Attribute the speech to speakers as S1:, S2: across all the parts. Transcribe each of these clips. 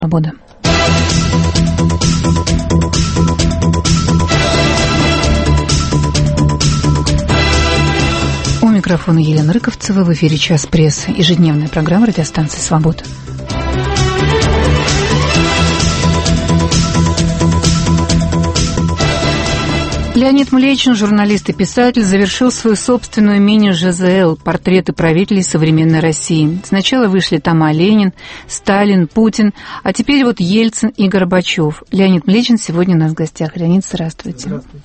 S1: Свобода. У микрофона Елена Рыковцева, в эфире «Час прессы», ежедневная программа радиостанции «Свобода». Леонид Млечин, журналист и писатель, завершил свою собственную мини-ЖЗЛ «Портреты правителей современной России». Сначала вышли тома Ленин, Сталин, Путин, а теперь вот Ельцин и Горбачев. Леонид Млечин сегодня у нас в гостях. Леонид, здравствуйте.
S2: Здравствуйте.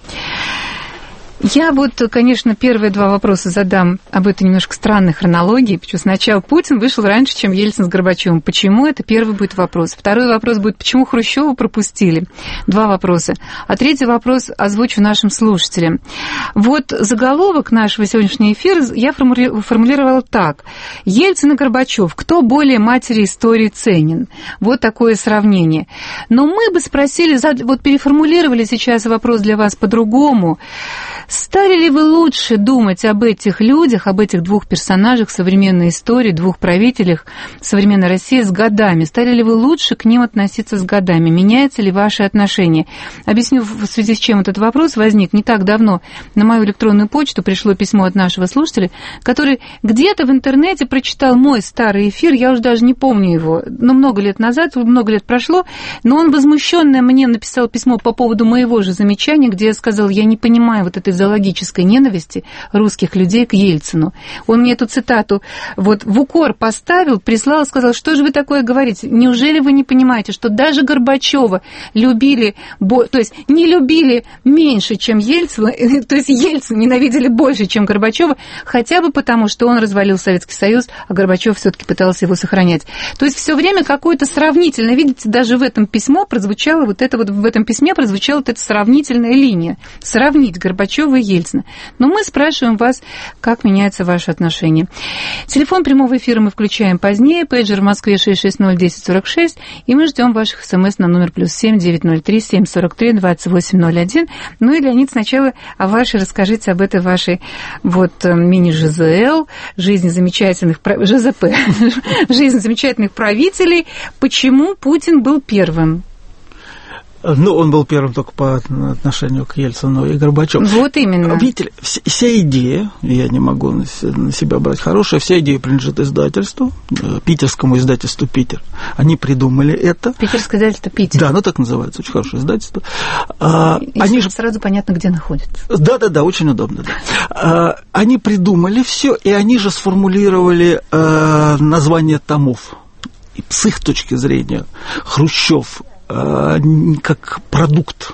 S1: Я вот, конечно, первые два вопроса задам об этой немножко странной хронологии. Почему сначала Путин вышел раньше, чем Ельцин с Горбачевым. Почему? Это первый будет вопрос. Второй вопрос будет, почему Хрущёва пропустили? Два вопроса. А третий вопрос озвучу нашим слушателям. Вот заголовок нашего сегодняшнего эфира я формулировала так. Ельцин и Горбачев. Кто более матери истории ценен? Вот такое сравнение. Но мы бы спросили, вот переформулировали сейчас вопрос для вас по-другому. Стали ли вы лучше думать об этих людях, об этих двух персонажах современной истории, двух правителях современной России с годами? Стали ли вы лучше к ним относиться с годами? Меняются ли ваши отношения? Объясню, в связи с чем этот вопрос возник. Не так давно на мою электронную почту пришло письмо от нашего слушателя, который где-то в интернете прочитал мой старый эфир, я уже даже не помню его, но много лет назад, много лет прошло, но он возмущённо мне написал письмо по поводу моего же замечания, где я сказал, я не понимаю вот этой зоологической ненависти русских людей к Ельцину. Он мне эту цитату вот в укор поставил, прислал, сказал, что же вы такое говорите? Неужели вы не понимаете, что даже Горбачева любили, то есть не любили меньше, чем Ельцина, то есть Ельцина ненавидели больше, чем Горбачева, хотя бы потому, что он развалил Советский Союз, а Горбачев все-таки пытался его сохранять. То есть все время какое-то сравнительное, видите, даже в этом письме прозвучала вот эта сравнительная линия. Сравнить Горбачева и Ельцина. Но мы спрашиваем вас, как меняются ваши отношения. Телефон прямого эфира мы включаем позднее. Пейджер в Москве 660-1046. И мы ждем ваших смс на номер +7 903 743 2801. Ну и, Леонид, сначала о вашей расскажите, об этой вашей вот мини-ЖЗЛ, жизни замечательных ЖЗП, жизнь замечательных правителей. Почему Путин был первым?
S2: Ну, он был первым только по отношению к Ельцину и Горбачеву.
S1: Вот именно.
S2: Видите, вся идея, я не могу на себя брать хорошая, вся идея принадлежит издательству, питерскому издательству «Питер». Они придумали это.
S1: Питерское издательство «Питер».
S2: Да, оно так называется, очень хорошее издательство.
S1: Они же сразу понятно, где находятся.
S2: Да, очень удобно. Да. Они придумали все, и они же сформулировали название томов. И с их точки зрения Хрущев как продукт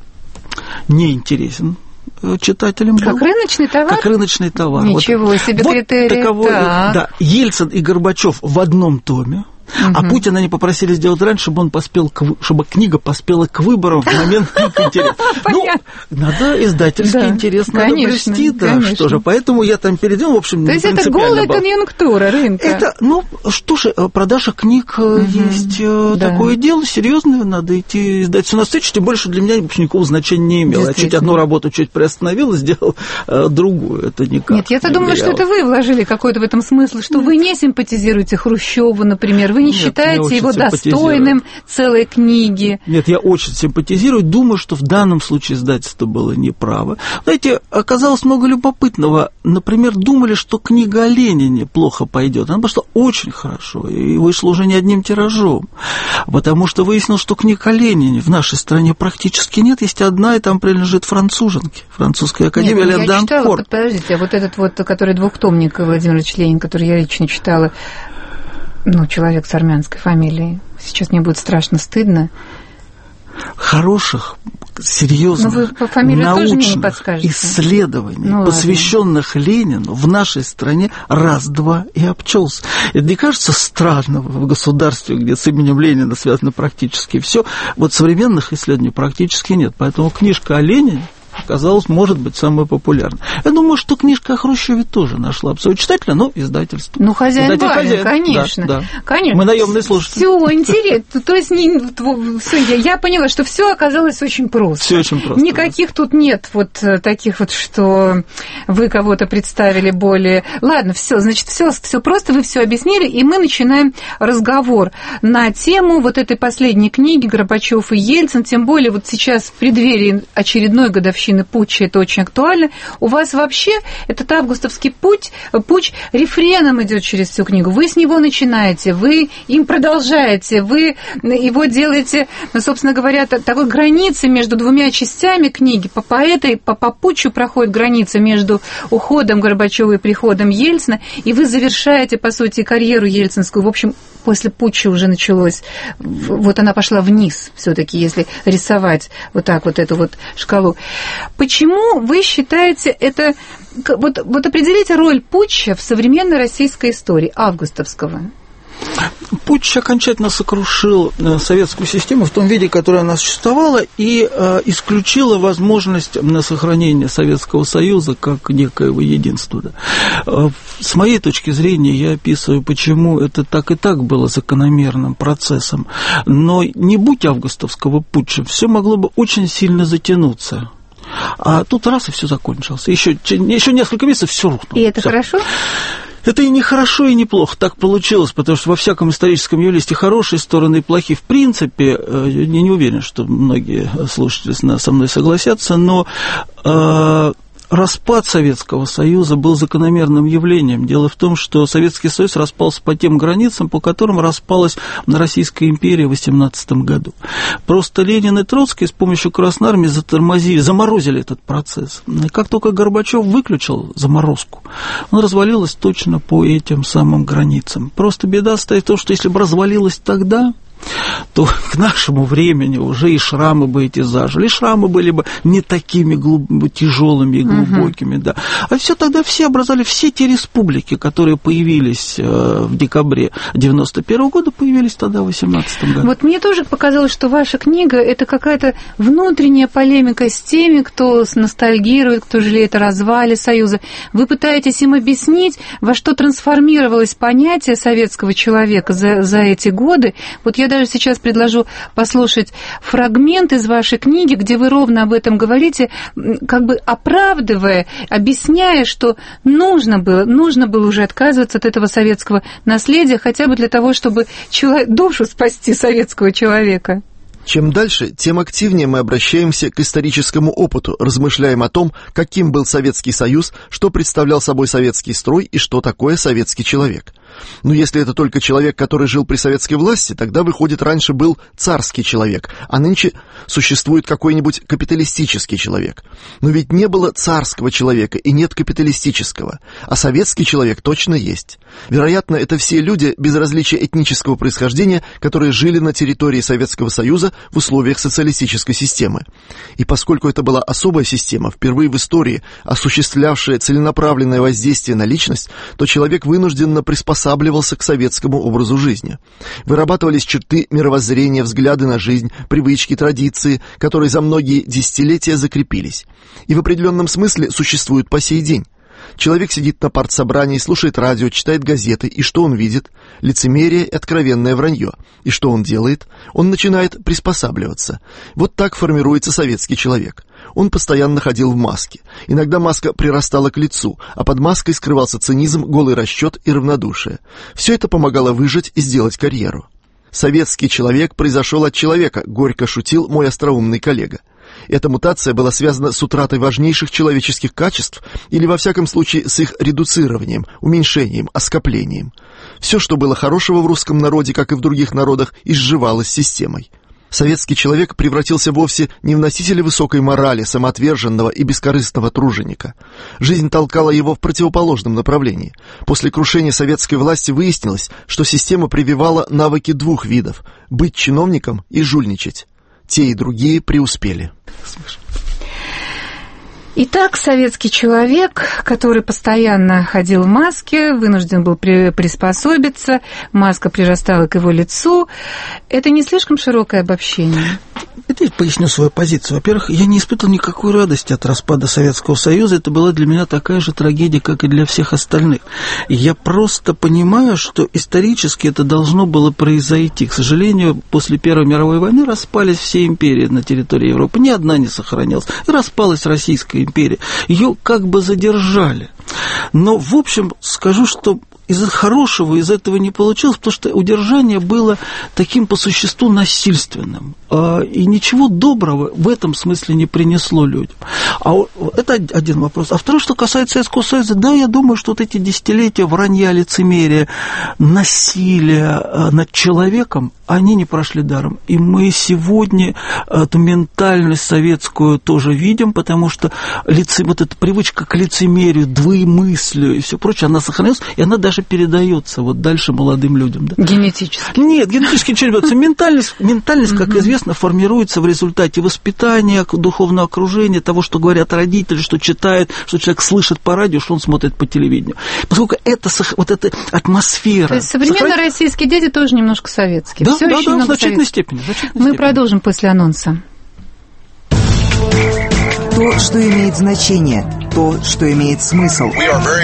S2: не интересен читателям.
S1: Как рыночный товар?
S2: Как рыночный товар.
S1: Ничего
S2: вот,
S1: себе критерий.
S2: Таковой, да, Ельцин и Горбачев в одном томе. А Путина они попросили сделать раньше, чтобы чтобы книга поспела к выборам в момент интереса. Ну, надо издательский интерес, надо блюсти, да, что же. Поэтому я там переделал, в общем,
S1: то есть это голая конъюнктура рынка.
S2: Это, что же, продажа книг есть такое дело, серьезное, надо идти издательству навстречу, тем больше для меня никакого значения не имело. Я чуть одну работу чуть приостановил и сделал другую. Это никак.
S1: Нет, я-то думала, что это вы вложили какой-то в этом смысл, что вы не симпатизируете Хрущёву, например, вы не считаете его достойным целой книги?
S2: Нет, я очень симпатизирую. Думаю, что в данном случае издательство было неправо. Знаете, оказалось много любопытного. Например, думали, что книга о Ленине плохо пойдет. Она пошла очень хорошо и вышла уже не одним тиражом. Потому что выяснилось, что книг о Ленине в нашей стране практически нет. Есть одна, и там принадлежит француженке. Французская академия Лен Данфор.
S1: Я читала, подождите, а вот этот вот, который двухтомник Владимир Ильич Ленин, который я лично читала, человек с армянской фамилией. Сейчас мне будет страшно стыдно.
S2: Хороших, серьезных, научных исследований, посвященных Ленину, в нашей стране раз-два и обчелся. Это не кажется странным в государстве, где с именем Ленина связано практически все. Вот современных исследований практически нет. Поэтому книжка о Ленине оказалась, может быть, самой популярной. Я думаю, что книжка о Хрущеве тоже нашла своего читателя, но издательство.
S1: Ну, хозяин барин, конечно.
S2: Да.
S1: Конечно.
S2: Мы наемные слушатели.
S1: Все интересно. То есть я поняла, что все оказалось очень просто.
S2: Все очень просто.
S1: Никаких тут нет вот таких вот, что вы кого-то представили более... Ладно, все, значит, все просто, вы все объяснили, и мы начинаем разговор на тему вот этой последней книги «Горбачев и Ельцин», тем более вот сейчас в преддверии очередной годовщины путча это очень актуально. У вас вообще этот августовский путь рефреном идет через всю книгу. Вы с него начинаете, вы им продолжаете, вы его делаете, собственно говоря, такой границей между двумя частями книги. По путчу проходит граница между уходом Горбачева и приходом Ельцина, и вы завершаете, по сути, карьеру ельцинскую. В общем, после путча уже началось, вот она пошла вниз все-таки, если рисовать вот так вот эту вот шкалу. Почему вы считаете это... Вот определите роль путча в современной российской истории, августовского.
S2: Путч окончательно сокрушил советскую систему в том виде, которая она существовала, и исключила возможность на сохранение Советского Союза как некоего единства. С моей точки зрения, я описываю, почему это так и так было закономерным процессом. Но не будь августовского путча, все могло бы очень сильно затянуться. А тут раз и все закончилось. Еще несколько месяцев все рухнуло.
S1: И это хорошо?
S2: Это и не хорошо, и не плохо. Так получилось, потому что во всяком историческом явлении есть и хорошие стороны, и плохие. В принципе, я не уверен, что многие слушатели со мной согласятся, но распад Советского Союза был закономерным явлением. Дело в том, что Советский Союз распался по тем границам, по которым распалась Российская империя в 18 году. Просто Ленин и Троцкий с помощью Красной Армии заморозили этот процесс. И как только Горбачев выключил заморозку, он развалилась точно по этим самым границам. Просто беда стоит в том, что если бы развалилась тогда, то к нашему времени уже и шрамы бы эти зажили, и шрамы были бы не такими тяжелыми и глубокими, да. А все тогда образовали все те республики, которые появились в декабре 91 года, появились тогда в 18 году.
S1: Вот мне тоже показалось, что ваша книга – это какая-то внутренняя полемика с теми, кто ностальгирует, кто жалеет о развале Союза. Вы пытаетесь им объяснить, во что трансформировалось понятие советского человека за эти годы. Вот я даже сейчас предложу послушать фрагмент из вашей книги, где вы ровно об этом говорите, как бы оправдывая, объясняя, что нужно было уже отказываться от этого советского наследия, хотя бы для того, чтобы душу спасти советского человека.
S3: Чем дальше, тем активнее мы обращаемся к историческому опыту, размышляем о том, каким был Советский Союз, что представлял собой советский строй и что такое советский человек. Но если это только человек, который жил при советской власти, тогда, выходит, раньше был царский человек, а нынче существует какой-нибудь капиталистический человек. Но ведь не было царского человека и нет капиталистического, а советский человек точно есть. Вероятно, это все люди без различия этнического происхождения, которые жили на территории Советского Союза в условиях социалистической системы. И поскольку это была особая система, впервые в истории осуществлявшая целенаправленное воздействие на личность, то человек вынужденно приспосабливался к советскому образу жизни. Вырабатывались черты мировоззрения, взгляды на жизнь, привычки, традиции, которые за многие десятилетия закрепились. И в определенном смысле существуют по сей день. Человек сидит на партсобрании, слушает радио, читает газеты, и что он видит? Лицемерие и откровенное вранье. И что он делает? Он начинает приспосабливаться. Вот так формируется советский человек. Он постоянно ходил в маске. Иногда маска прирастала к лицу, а под маской скрывался цинизм, голый расчет и равнодушие. Все это помогало выжить и сделать карьеру. «Советский человек произошел от человека», — горько шутил мой остроумный коллега. Эта мутация была связана с утратой важнейших человеческих качеств или, во всяком случае, с их редуцированием, уменьшением, оскоплением. Все, что было хорошего в русском народе, как и в других народах, изживалось системой. Советский человек превратился вовсе не в носителя высокой морали, самоотверженного и бескорыстного труженика. Жизнь толкала его в противоположном направлении. После крушения советской власти выяснилось, что система прививала навыки двух видов – быть чиновником и жульничать. Те и другие преуспели.
S1: Итак, советский человек, который постоянно ходил в маске, вынужден был приспособиться, маска прирастала к его лицу. Это не слишком широкое обобщение?
S2: Я поясню свою позицию. Во-первых, я не испытывал никакой радости от распада Советского Союза. Это была для меня такая же трагедия, как и для всех остальных. Я просто понимаю, что исторически это должно было произойти. К сожалению, после Первой мировой войны распались все империи на территории Европы. Ни одна не сохранялась. И распалась Российская империя. Ее как бы задержали. Но, в общем, скажу, что из хорошего из этого не получилось, потому что удержание было таким по существу насильственным. И ничего доброго в этом смысле не принесло людям. Это один вопрос. А второй, что касается Советского Союза, да, я думаю, что вот эти десятилетия вранья, лицемерия, насилия над человеком, они не прошли даром. И мы сегодня эту ментальность советскую тоже видим, потому что вот эта привычка к лицемерию, двоемыслию и все прочее, она сохранилась, и она даже передается вот дальше молодым людям. Да?
S1: Генетически?
S2: Нет, генетически ничего не берется. Ментальность, как известно, формируется в результате воспитания, духовного окружения, того, что говорят родители, что читают, что человек слышит по радио, что он смотрит по телевидению. Поскольку это, вот эта атмосфера...
S1: То есть современные российские дети тоже немножко советские.
S2: Да, да, в значительной степени.
S1: Мы продолжим после анонса.
S4: То, что имеет значение, то, что имеет смысл,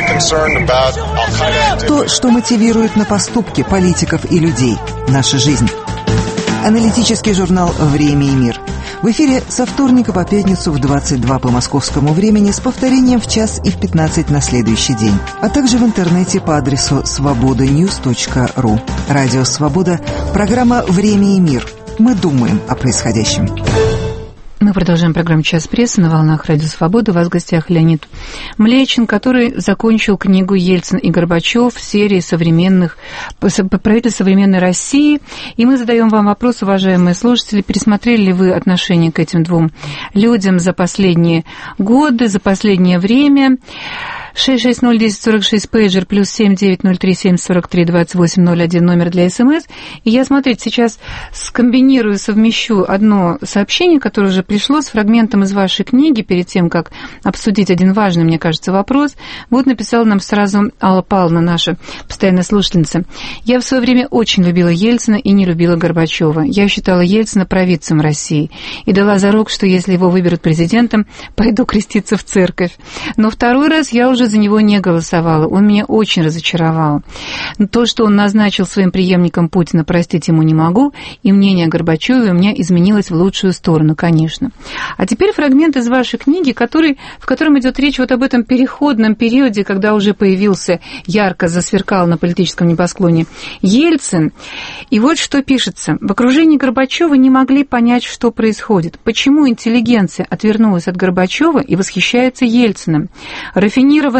S4: то, что мотивирует на поступки политиков и людей, наша жизнь. Аналитический журнал «Время и мир». В эфире со вторника по пятницу в 22 по московскому времени с повторением в 1 и в 15 на следующий день. А также в интернете по адресу svobodanews.ru. Радио «Свобода», программа «Время и мир». Мы думаем о происходящем.
S1: Мы продолжаем программу «Час прессы» на волнах Радио Свобода. У вас в гостях Леонид Млечин, который закончил книгу «Ельцин и Горбачев» в серии правительств современной России. И мы задаем вам вопрос, уважаемые слушатели, пересмотрели ли вы отношение к этим двум людям за последние годы, за последнее время? 660-1046, пейджер, +7 903 743 2801, номер для СМС. И я, смотрите, сейчас скомбинирую, совмещу одно сообщение, которое уже пришло с фрагментом из вашей книги, перед тем, как обсудить один важный, мне кажется, вопрос. Вот написала нам сразу Алла Павловна, наша постоянная слушательница. «Я в свое время очень любила Ельцина и не любила Горбачева. Я считала Ельцина провидцем России и дала зарок, что если его выберут президентом, пойду креститься в церковь. Но второй раз я уже за него не голосовала. Он меня очень разочаровал. То, что он назначил своим преемником Путина, простить ему не могу, и мнение о Горбачеве у меня изменилось в лучшую сторону, конечно». А теперь фрагмент из вашей книги, в котором идет речь вот об этом переходном периоде, когда уже появился, ярко засверкал на политическом небосклоне Ельцин. И вот что пишется. В окружении Горбачева не могли понять, что происходит. Почему интеллигенция отвернулась от Горбачева и восхищается Ельциным? Рафинированная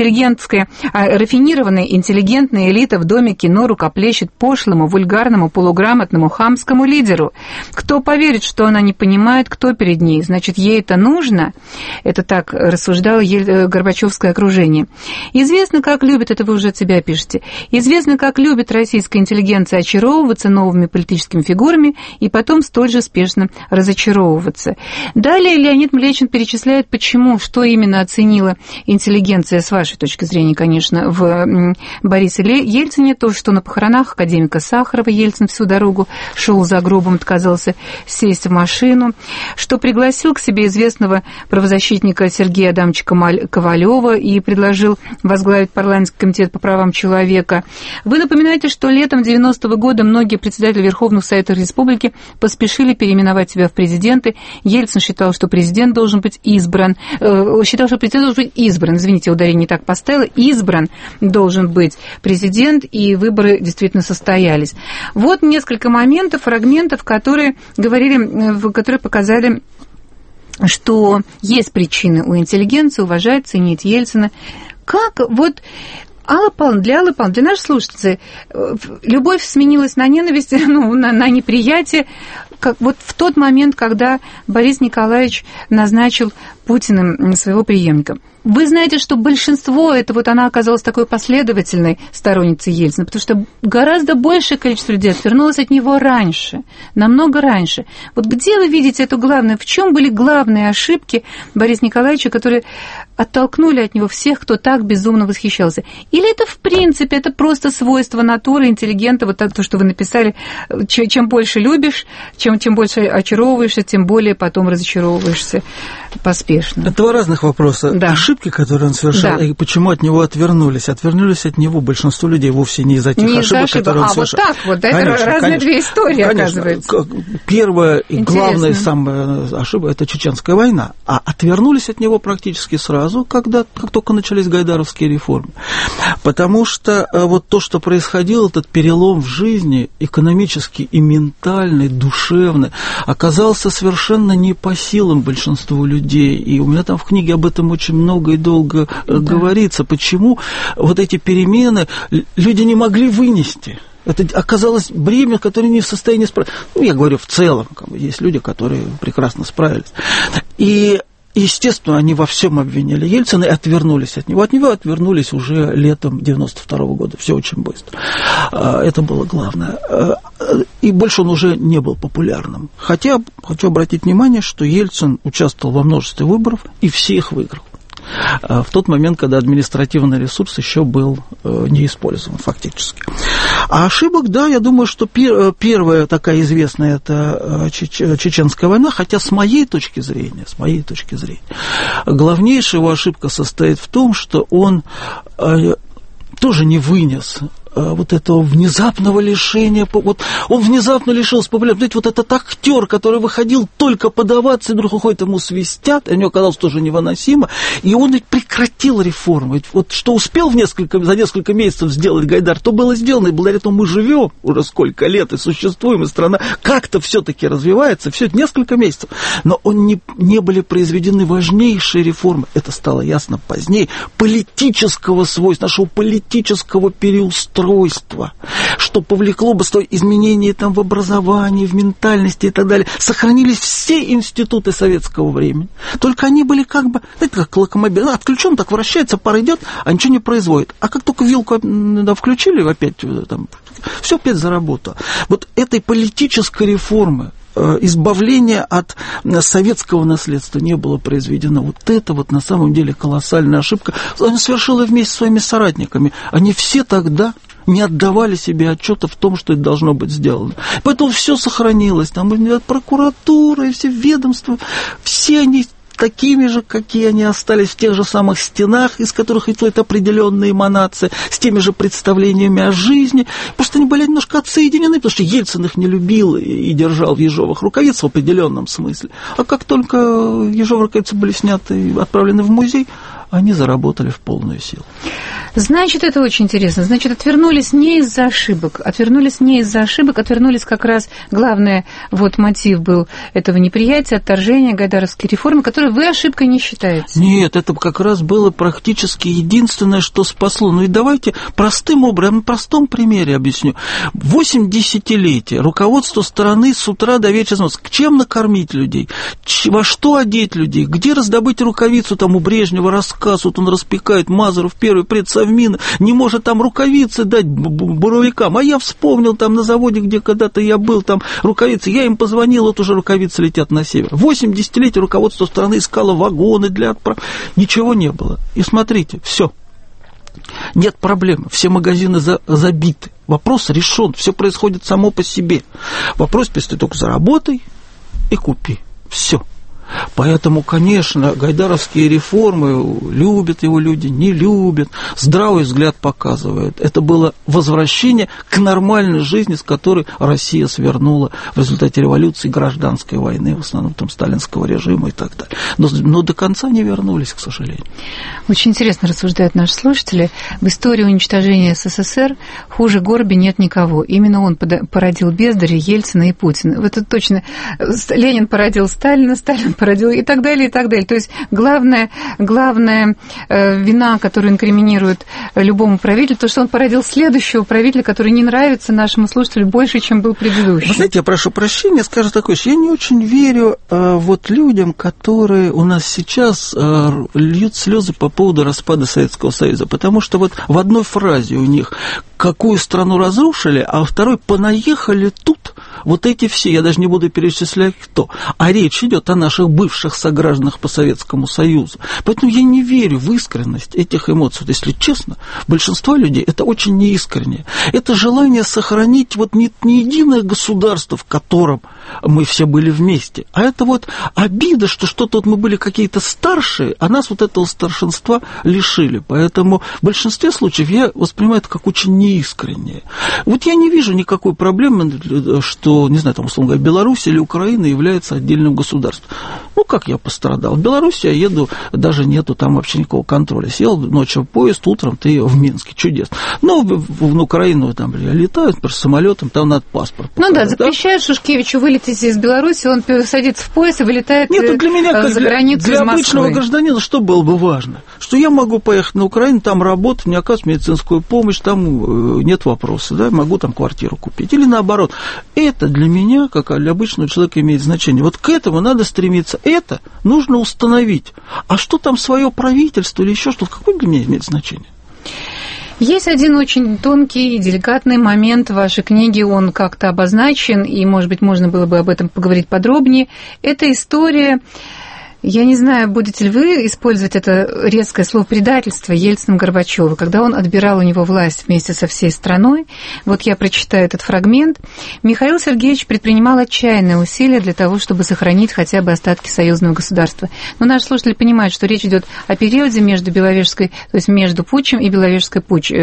S1: интеллигентная элита в Доме кино рукоплещет пошлому, вульгарному, полуграмотному, хамскому лидеру. Кто поверит, что она не понимает, кто перед ней? Значит, ей это нужно? Это так рассуждало горбачевское окружение. Известно, как любит, это вы уже от себя пишете, известно, как любит российская интеллигенция очаровываться новыми политическими фигурами и потом столь же спешно разочаровываться. Далее Леонид Млечин перечисляет, почему, что именно оценила интеллигенция, с вашей точки зрения, конечно, в Борисе Ельцине, то, что на похоронах академика Сахарова Ельцин всю дорогу шел за гробом, отказался сесть в машину, что пригласил к себе известного правозащитника Сергея Адамовича Ковалева и предложил возглавить парламентский комитет по правам человека. Вы напоминаете, что летом 90-го года многие председатели Верховных Советов Республики поспешили переименовать себя в президенты. Ельцин считал, что президент должен быть избран, извините, ударение не так поставила, избран должен быть президент, и выборы действительно состоялись. Вот несколько моментов, фрагментов, которые показали, что есть причины у интеллигенции уважать, ценить Ельцина. Как вот Алла Павловна, для нашей слушательницы любовь сменилась на ненависть, на неприятие, как вот в тот момент, когда Борис Николаевич назначил Путиным своего преемника. Вы знаете, что большинство, это вот она оказалась такой последовательной сторонницей Ельцина, потому что гораздо большее количество людей отвернулось от него раньше, намного раньше. Вот где вы видите это главное? В чем были главные ошибки Бориса Николаевича, которые оттолкнули от него всех, кто так безумно восхищался? Или это, в принципе, это просто свойство натуры интеллигента, вот так, то, что вы написали, чем больше любишь, чем больше очаровываешься, тем более потом разочаровываешься поспешно.
S2: Это два разных вопроса. Да. Ошибки, которые он совершал, да. И почему от него отвернулись? Отвернулись от него большинство людей вовсе не из-за тех ошибок, которые он совершал.
S1: Вот так вот, да, конечно, это разные две истории, оказывается.
S2: Первая и главная самая ошибка – это Чеченская война. А отвернулись от него практически сразу, как только начались гайдаровские реформы. Потому что вот то, что происходило, этот перелом в жизни, экономический и ментальный, душевный, оказался совершенно не по силам большинству людей. И у меня там в книге об этом очень много и долго говорится. Почему вот эти перемены люди не могли вынести? Это оказалось бремя, которое не в состоянии справиться. Ну, я говорю в целом, есть люди, которые прекрасно справились. И естественно, они во всем обвиняли Ельцина и отвернулись от него. От него отвернулись уже летом 92 года. Все очень быстро. Это было главное. И больше он уже не был популярным. Хотя хочу обратить внимание, что Ельцин участвовал во множестве выборов и все их выиграл. В тот момент, когда административный ресурс еще был не использован фактически. А ошибок, да, я думаю, что первая такая известная – это Чеченская война, хотя с моей точки зрения, главнейшая его ошибка состоит в том, что он тоже не вынес вот этого внезапного лишения, вот он внезапно лишился популярности. Знаете, вот этот актер, который выходил только подаваться, и вдруг уходит, ему свистят, и у него оказалось тоже невыносимо, и он ведь прекратил реформу. Вот что успел за несколько месяцев сделать Гайдар, то было сделано, и благодаря этому мы живем уже сколько лет, и существуем, и страна как-то все-таки развивается, все это несколько месяцев. Но не были произведены важнейшие реформы, это стало ясно позднее, политического свойства, нашего политического переустройства, что повлекло бы изменения там в образовании, в ментальности и так далее. Сохранились все институты советского времени. Только они были знаете, как локомобиль. Отключен, так вращается, пар идет, а ничего не производит. А как только вилку включили, опять там, все опять заработало. Вот этой политической реформы, избавления от советского наследства не было произведено. Вот это вот на самом деле колоссальная ошибка. Она совершила вместе со своими соратниками. Они все тогда не отдавали себе отчета в том, что это должно быть сделано. Поэтому все сохранилось. Там и прокуратура, и все ведомства, все они такими же, какие они остались, в тех же самых стенах, из которых исходит определенная эманация, с теми же представлениями о жизни. Просто они были немножко отсоединены, потому что Ельцин их не любил и держал в ежовых рукавицах в определенном смысле. А как только ежовые рукавицы были сняты и отправлены в музей, они заработали в полную силу.
S1: Значит, это очень интересно. Значит, отвернулись не из-за ошибок. Отвернулись как раз, главный вот мотив был этого неприятия, отторжения гайдаровской реформы, которую вы ошибкой не считаете.
S2: Нет, это как раз было практически единственное, что спасло. Ну и давайте простым образом, на простом примере объясню. 8 десятилетий руководство страны с утра до вечера, чем накормить людей, во что одеть людей, где раздобыть рукавицу, там у Брежнева рассказ, вот он распекает Мазуров, первый предсовмин, не может там рукавицы дать буровикам. А я вспомнил там на заводе, где когда-то я был, там рукавицы. Я им позвонил, вот уже рукавицы летят на север. 8 десятилетий руководство страны искало вагоны для отправки. Ничего не было. И смотрите, все. Нет проблемы. Все магазины забиты. Вопрос решен. Все происходит само по себе. Вопрос, если ты только заработай и купи. Все. Поэтому, конечно, гайдаровские реформы, любят его люди, не любят, здравый взгляд показывает. Это было возвращение к нормальной жизни, с которой Россия свернула в результате революции, гражданской войны, в основном там сталинского режима и так далее. Но до конца не вернулись, к сожалению.
S1: Очень интересно рассуждают наши слушатели. В истории уничтожения СССР хуже Горби нет никого. Именно он породил Бездаря, Ельцина и Путина. Это точно. Ленин породил Сталина, Сталин породил видел и так далее, и так далее. То есть главная вина, которую инкриминирует любому правителю, то, что он породил следующего правителя, который не нравится нашему слушателю больше, чем был предыдущий.
S2: Вы знаете, я прошу прощения, скажу такое, что я не очень верю вот людям, которые у нас сейчас льют слезы по поводу распада Советского Союза, потому что вот в одной фразе у них какую страну разрушили, а во второй понаехали тут вот эти все, я даже не буду перечислять кто, а речь идет о наших бывших согражданах по Советскому Союзу. Поэтому я не верю в искренность этих эмоций. Вот если честно, большинство людей это очень неискреннее. Это желание сохранить вот не единое государство, в котором мы все были вместе, а это вот обида, что что-то вот мы были какие-то старшие, а нас вот этого старшинства лишили. Поэтому в большинстве случаев я воспринимаю это как очень неискреннее. Вот я не вижу никакой проблемы, что, не знаю, там, условно говоря, Беларусь или Украина является отдельным государством. Ну, как я пострадал? В Беларуси я еду, даже нету там вообще никакого контроля. Сел ночью в поезд, утром ты в Минске. Чудесно. Но в Украину там летают просто самолетом, там надо паспорт показать.
S1: Ну да, запрещают Шушкевичу вылететь из Беларуси, он садится в поезд и вылетает
S2: для меня,
S1: за границу
S2: для
S1: из Москвы.
S2: обычного гражданина что было бы важно? Что я могу поехать на Украину, там работать, мне оказывают медицинскую помощь, там нет вопроса, да, могу там квартиру купить. Или наоборот. Это для меня, как для обычного человека, имеет значение. Вот к этому надо стремиться. Это нужно установить. А что там свое правительство или еще что-то, какое для меня имеет значение?
S1: Есть один очень тонкий и деликатный момент в вашей книге, он как-то обозначен, и, может быть, можно было бы об этом поговорить подробнее. Это история... Я не знаю, будете ли вы использовать это резкое слово предательство Ельцина Горбачёва, когда он отбирал у него власть вместе со всей страной. Вот я прочитаю этот фрагмент. Михаил Сергеевич предпринимал отчаянные усилия для того, чтобы сохранить хотя бы остатки союзного государства. Но наши слушатели понимают, что речь идет о периоде между Беловежской, то есть между путчем и Беловежской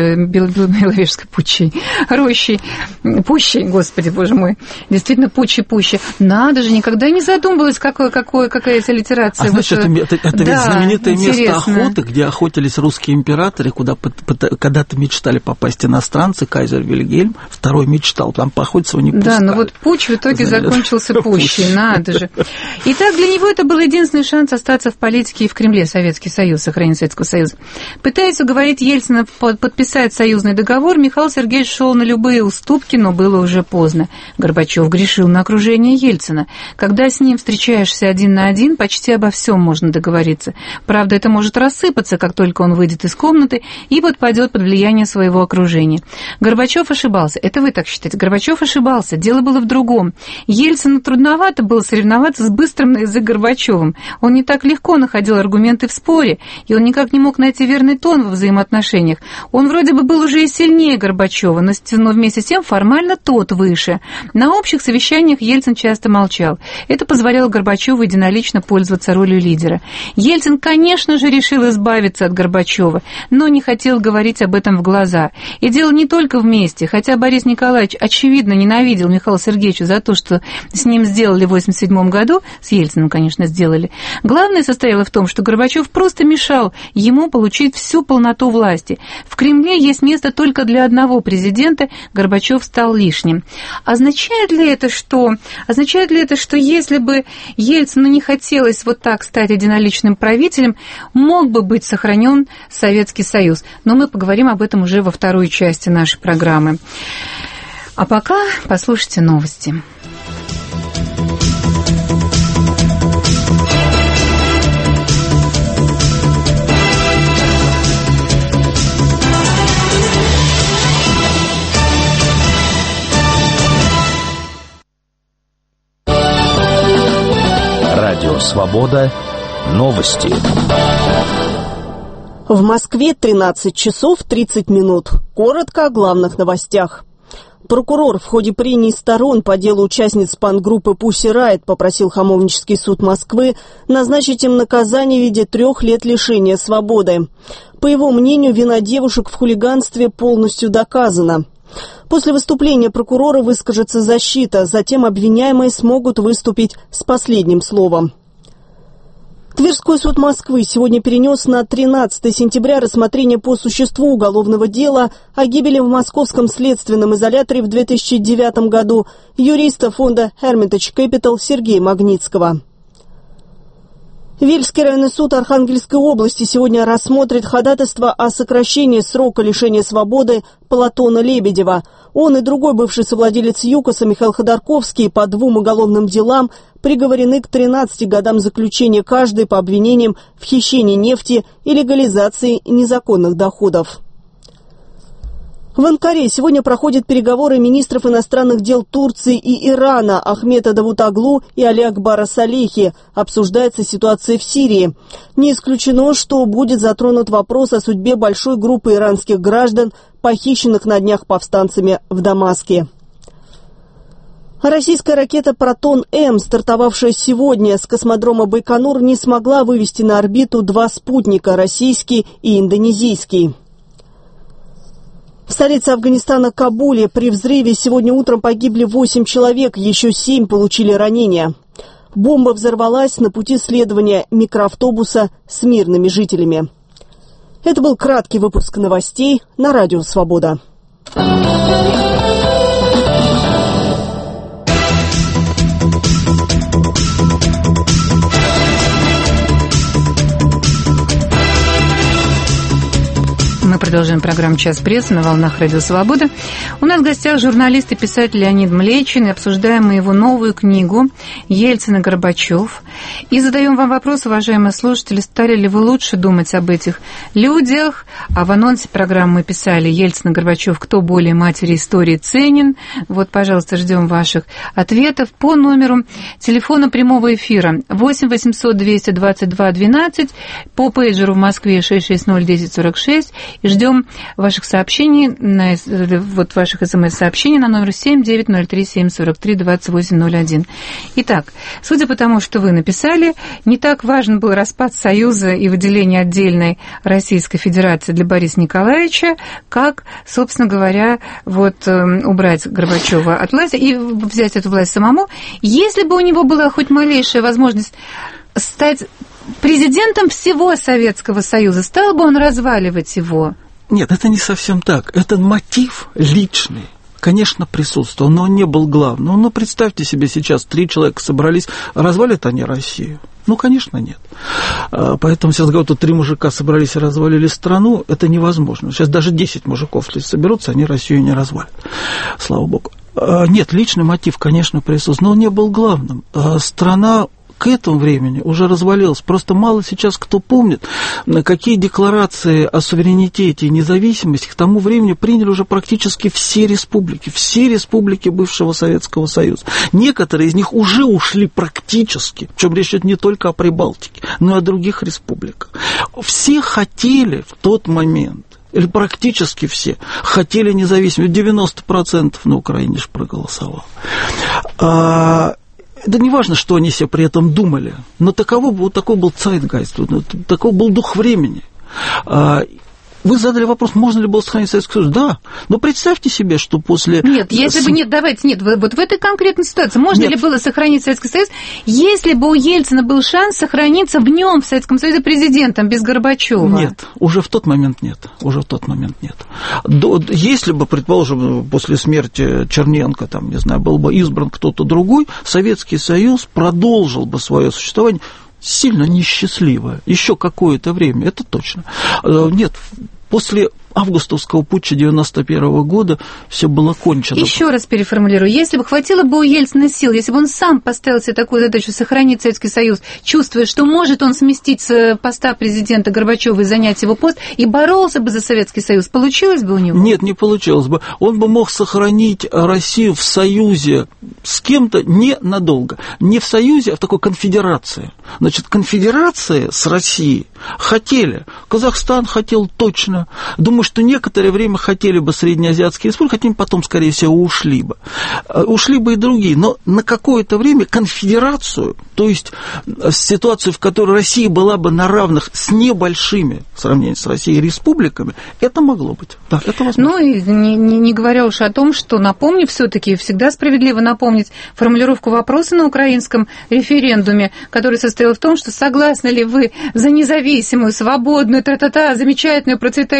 S1: путчей, рощей, пущей, господи, боже мой, действительно пуще. Надо же, никогда не задумывалась, какая это литература.
S2: А значит, это ведь знаменитое место охоты, где охотились русские императоры, куда когда-то мечтали попасть иностранцы, кайзер Вильгельм, второй мечтал, там поохотиться его не пускали.
S1: Да, но вот путч в итоге закончился пущей, надо же. Итак, для него это был единственный шанс остаться в политике и в Кремле, Советский Союз, сохранить Советского Союза. Пытаясь уговорить Ельцина подписать союзный договор, Михаил Сергеевич шел на любые уступки, но было уже поздно. Горбачёв грешил на окружение Ельцина. Когда с ним встречаешься один на один, почти обо всем можно договориться. Правда, это может рассыпаться, как только он выйдет из комнаты и подпадет под влияние своего окружения. Горбачёв ошибался. Это вы так считаете. Горбачёв ошибался. Дело было в другом. Ельцину трудновато было соревноваться с быстрым на язык Горбачёвым. Он не так легко находил аргументы в споре, и он никак не мог найти верный тон во взаимоотношениях. Он вроде бы был уже и сильнее Горбачёва, но вместе с тем формально тот выше. На общих совещаниях Ельцин часто молчал. Это позволяло Горбачёву единолично пользоваться ролью лидера. Ельцин, конечно же, решил избавиться от Горбачёва, но не хотел говорить об этом в глаза. И дело не только вместе, хотя Борис Николаевич очевидно ненавидел Михаила Сергеевича за то, что с ним сделали в 1987 году, с Ельциным, конечно, сделали. Главное состояло в том, что Горбачёв просто мешал ему получить всю полноту власти. В Кремле есть место только для одного президента, Горбачёв стал лишним. Означает ли это, что если бы Ельцину не хотелось вот так стать единоличным правителем, мог бы быть сохранен Советский Союз? Но мы поговорим об этом уже во второй части нашей программы. А пока послушайте новости.
S5: Радио «Свобода». Новости.
S6: В Москве 13 часов 30 минут. Коротко о главных новостях. Прокурор в ходе прений сторон по делу участниц панк-группы Pussy Riot попросил Хамовнический суд Москвы назначить им наказание в виде 3 лет лишения свободы. По его мнению, вина девушек в хулиганстве полностью доказана. После выступления прокурора выскажется защита, затем обвиняемые смогут выступить с последним словом. Тверской суд Москвы сегодня перенес на 13 сентября рассмотрение по существу уголовного дела о гибели в московском следственном изоляторе в 2009 году юриста фонда Hermitage Capital Сергея Магнитского. Вельский районный суд Архангельской области сегодня рассмотрит ходатайство о сокращении срока лишения свободы Платона Лебедева. Он и другой бывший совладелец ЮКОСа Михаил Ходорковский по 2 уголовным делам приговорены к 13 годам заключения каждый по обвинениям в хищении нефти и легализации незаконных доходов. В Анкаре сегодня проходят переговоры министров иностранных дел Турции и Ирана Ахмета Давутоглу и Али Акбара Салехи. Обсуждается ситуация в Сирии. Не исключено, что будет затронут вопрос о судьбе большой группы иранских граждан, похищенных на днях повстанцами в Дамаске. Российская ракета «Протон-М», стартовавшая сегодня с космодрома Байконур, не смогла вывести на орбиту 2 спутника – российский и индонезийский. В столице Афганистана Кабуле при взрыве сегодня утром погибли 8 человек, еще 7 получили ранения. Бомба взорвалась на пути следования микроавтобуса с мирными жителями. Это был краткий выпуск новостей на Радио Свобода.
S1: Мы продолжаем программу «Час прессы» на волнах Радио Свобода. У нас в гостях журналист и писатель Леонид Млечин, и обсуждаем мы его новую книгу «Ельцин и Горбачев». И задаем вам вопрос, уважаемые слушатели, стали ли вы лучше думать об этих людях? А в анонсе программы мы писали «Ельцин и Горбачев. Кто более матери истории ценен?». Вот, пожалуйста, ждем ваших ответов по номеру телефона прямого эфира 8 800 222 12, по пейджеру в Москве 660 1046. И ждем ваших сообщений, ваших СМС-сообщений на номер 7903-743-2801. Итак, судя по тому, что вы написали, не так важен был распад Союза и выделение отдельной Российской Федерации для Бориса Николаевича, как, собственно говоря, убрать Горбачева от власти и взять эту власть самому. Если бы у него была хоть малейшая возможность стать президентом всего Советского Союза, стал бы он разваливать его?
S2: Нет, это не совсем так. Это мотив личный. Конечно, присутствовал, но он не был главным. Ну, представьте себе, сейчас 3 человека собрались, развалят они Россию? Ну, конечно, нет. Поэтому сейчас говорят, 3 мужика собрались и развалили страну, это невозможно. Сейчас даже 10 мужиков, если соберутся, они Россию не развалят. Слава богу. Нет, личный мотив, конечно, присутствовал, но он не был главным. Страна к этому времени уже развалилась. Просто мало сейчас кто помнит, какие декларации о суверенитете и независимости к тому времени приняли уже практически все республики бывшего Советского Союза. Некоторые из них уже ушли практически, причем речь идет не только о Прибалтике, но и о других республиках. Все хотели в тот момент, или практически все, хотели независимости. 90% на Украине же проголосовало. Да не важно, что они себе при этом думали, но такой был цайтгайст, такой был дух времени. Вы задали вопрос, можно ли было сохранить Советский Союз? Да, но представьте себе, что после...
S1: Нет, вот в этой конкретной ситуации можно ли было сохранить Советский Союз, если бы у Ельцина был шанс сохраниться в нем, в Советском Союзе, президентом без Горбачева?
S2: Нет, уже в тот момент нет. Если бы, предположим, после смерти Черненко, был бы избран кто-то другой, Советский Союз продолжил бы свое существование сильно несчастливое, еще какое-то время, это точно. Нет, после августовского путча 91 года все было кончено.
S1: Еще раз переформулирую. Если бы хватило бы у Ельцина сил, если бы он сам поставил себе такую задачу сохранить Советский Союз, чувствуя, что может он сместить с поста президента Горбачева и занять его пост, и боролся бы за Советский Союз, получилось бы у него?
S2: Нет, не получилось бы. Он бы мог сохранить Россию в союзе с кем-то ненадолго. Не в союзе, а в такой конфедерации. Значит, конфедерации с Россией хотели. Казахстан хотел точно. Думаю, что некоторое время хотели бы среднеазиатские республики, хотя потом, скорее всего, ушли бы. Ушли бы и другие. Но на какое-то время конфедерацию, то есть ситуацию, в которой Россия была бы на равных с небольшими, в сравнении с Россией, республиками, это могло быть. Да, это возможно.
S1: Ну, и не говоря уж о том, что, напомню, все-таки всегда справедливо напомнить формулировку вопроса на украинском референдуме, который состоял в том, что согласны ли вы за независимую, свободную, замечательную, процветающую Украину,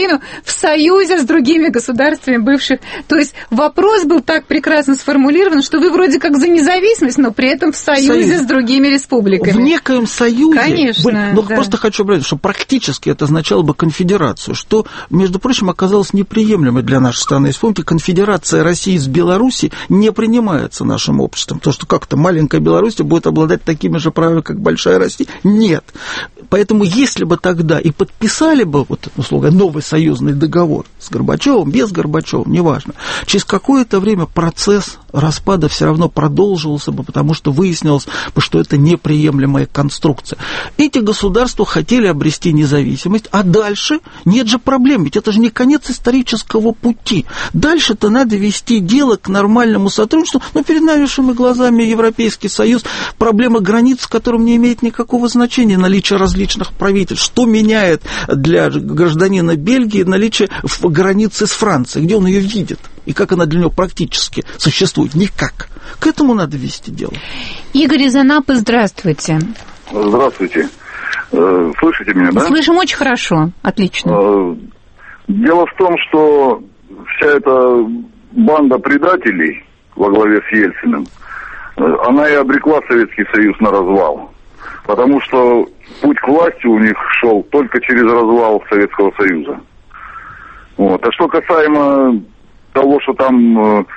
S1: Украину в союзе с другими государствами бывших. То есть вопрос был так прекрасно сформулирован, что вы вроде как за независимость, но при этом в союзе с другими республиками.
S2: В некоем союзе.
S1: Конечно,
S2: но просто хочу обратить, что практически это означало бы конфедерацию, что, между прочим, оказалось неприемлемой для нашей страны. Вспомните, конфедерация России с Белоруссией не принимается нашим обществом. То, что как-то маленькая Беларусь будет обладать такими же правами, как большая Россия. Нет. Поэтому, если бы тогда и подписали бы, вот, условно, новый союзный договор с Горбачевым, без Горбачева, неважно, через какое-то время процесс распада все равно продолжился бы, потому что выяснилось, что это неприемлемая конструкция. Эти государства хотели обрести независимость, а дальше нет же проблем, ведь это же не конец исторического пути. Дальше-то надо вести дело к нормальному сотрудничеству, но перед нашими глазами Европейский Союз, проблема границ, с которым не имеет никакого значения наличие различных правительств. Что меняет для гражданина Бельгии наличие границы с Францией, где он ее видит, и как она для него практически существует? Никак. К этому надо вести дело.
S1: Игорь из Анапы, здравствуйте.
S7: Здравствуйте. Слышите меня, да?
S1: Слышим очень хорошо. Отлично.
S7: Дело в том, что вся эта банда предателей во главе с Ельциным, она и обрекла Советский Союз на развал. Потому что путь к власти у них шел только через развал Советского Союза. Вот. А что касаемо того, что там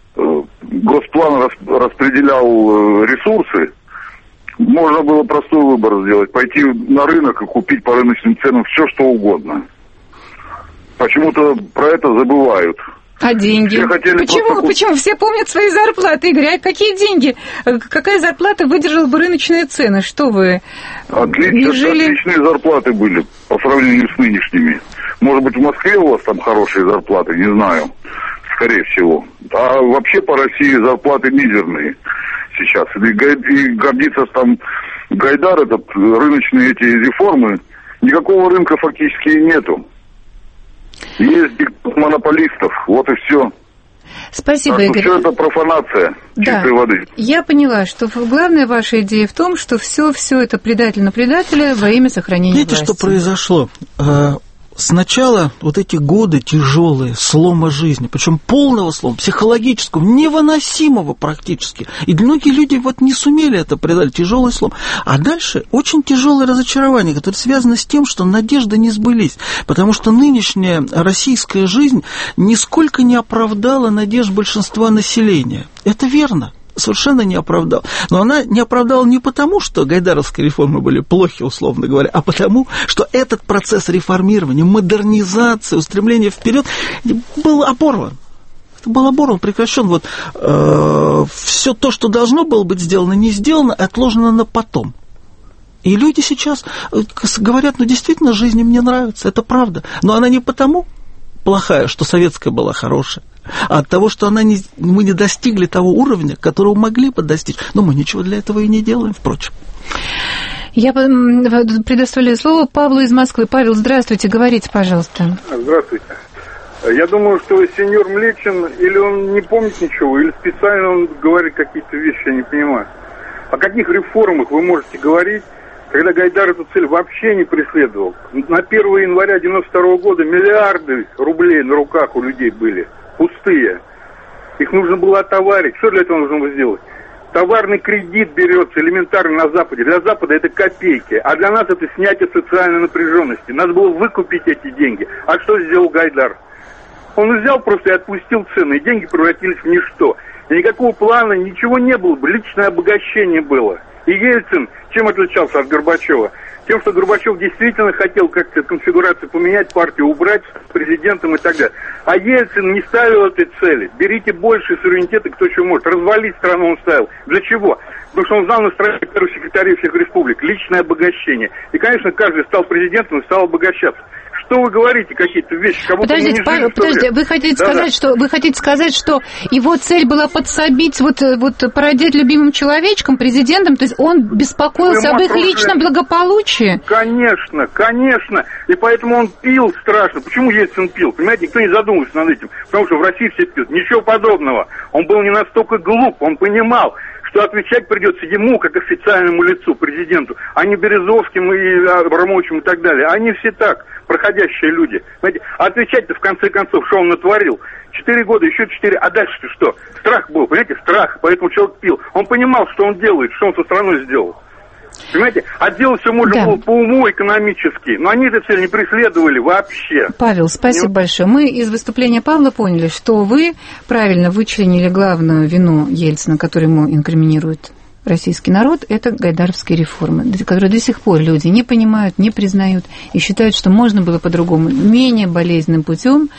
S7: Госплан распределял ресурсы, можно было простой выбор сделать. Пойти на рынок и купить по рыночным ценам все, что угодно. Почему-то про это забывают.
S1: А деньги? Почему? Все помнят свои зарплаты, Игорь. А какие деньги? Какая зарплата выдержала бы рыночные цены? Что вы?
S7: Отличные зарплаты были по сравнению с нынешними. Может быть, в Москве у вас там хорошие зарплаты, не знаю. Скорее всего. А вообще по России зарплаты мизерные сейчас. И гордится там Гайдар, этот рыночные эти реформы. Никакого рынка фактически нету. Есть монополистов, вот и все.
S1: Спасибо, Игорь.
S7: Все это профанация чистой воды.
S1: Я поняла, что главная ваша идея в том, что все это предатель на предателя во имя сохранения власти.
S2: Знаете, что произошло? Сначала вот эти годы тяжелые, слома жизни, причем полного слома, психологического, невыносимого практически. И многие люди вот не сумели это преодолеть, тяжелый слом. А дальше очень тяжелое разочарование, которое связано с тем, что надежды не сбылись. Потому что нынешняя российская жизнь нисколько не оправдала надежд большинства населения. Это верно. Совершенно не оправдал. Но она не оправдала не потому, что гайдаровские реформы были плохи, условно говоря, а потому, что этот процесс реформирования, модернизации, устремления вперед был оборван. Это был оборван, прекращен. Вот все то, что должно было быть сделано, не сделано, отложено на потом. И люди сейчас говорят, действительно, жизнь им не нравится, это правда. Но она не потому плохая, что советская была хорошая, а от того, что мы не достигли того уровня, которого могли бы достичь. Но мы ничего для этого и не делаем, впрочем.
S1: Я предоставляю слово Павлу из Москвы. Павел, здравствуйте, говорите, пожалуйста.
S8: Здравствуйте. Я думаю, что сеньор Млечин, или он не помнит ничего, или специально он говорит какие-то вещи, я не понимаю. О каких реформах вы можете говорить, когда Гайдар эту цель вообще не преследовал? На 1 января 1992 года миллиарды рублей на руках у людей были. Пустые. Их нужно было отоварить. Что для этого нужно было сделать? Товарный кредит берется элементарно на Западе. Для Запада это копейки, а для нас это снятие социальной напряженности. Надо было выкупить эти деньги. А что сделал Гайдар? Он взял просто и отпустил цены, и деньги превратились в ничто. И никакого плана, ничего не было бы, личное обогащение было. И Ельцин чем отличался от Горбачева? Тем, что Горбачев действительно хотел как-то конфигурацию поменять, партию убрать с президентом и так далее. А Ельцин не ставил этой цели. Берите больше суверенитета, кто что может. Развалить страну он ставил. Для чего? Потому что он знал настроение первых секретарей всех республик. Личное обогащение. И, конечно, каждый стал президентом и стал обогащаться. Что вы говорите, какие-то вещи?
S1: Подождите, Павел, вы хотите сказать, что его цель была подсобить, вот породить любимым человечком, президентом, то есть он беспокоился об их личном благополучии?
S8: Конечно, конечно. И поэтому он пил страшно. Почему Ельцин пил? Понимаете, никто не задумывается над этим. Потому что в России все пьют. Ничего подобного. Он был не настолько глуп, он понимал, что отвечать придется ему, как официальному лицу, президенту, а не Березовским и Абрамовичем и так далее. Они все так, проходящие люди. Знаете, отвечать-то в конце концов, что он натворил. 4 года, еще 4, а дальше-то что? Страх был, понимаете, страх, поэтому человек пил. Он понимал, что он делает, что он со страной сделал. Понимаете, а делать все можно было по уму экономически, но они это все не преследовали вообще.
S1: Павел, спасибо большое. Мы из выступления Павла поняли, что вы правильно вычленили главную вину Ельцина, которую ему инкриминирует российский народ, это гайдаровские реформы, которые до сих пор люди не понимают, не признают и считают, что можно было по-другому, менее болезненным путем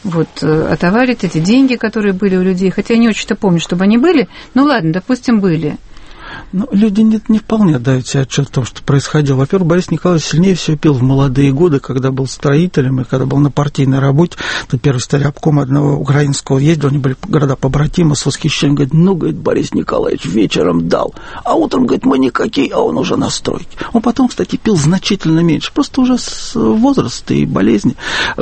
S1: отоварить эти деньги, которые были у людей. Хотя я не очень-то помню, чтобы они были, ну ладно, допустим, были.
S2: Ну, люди не вполне дают себе отчет о том, что происходило. Во-первых, Борис Николаевич сильнее всего пил в молодые годы, когда был строителем и когда был на партийной работе. Это первый старябком одного украинского ездил, они были города-побратимы, с восхищением. Говорит, говорит, Борис Николаевич вечером дал, а утром, говорит, мы никакие, а он уже на стройке. Он потом, кстати, пил значительно меньше. Просто уже с возраста и болезни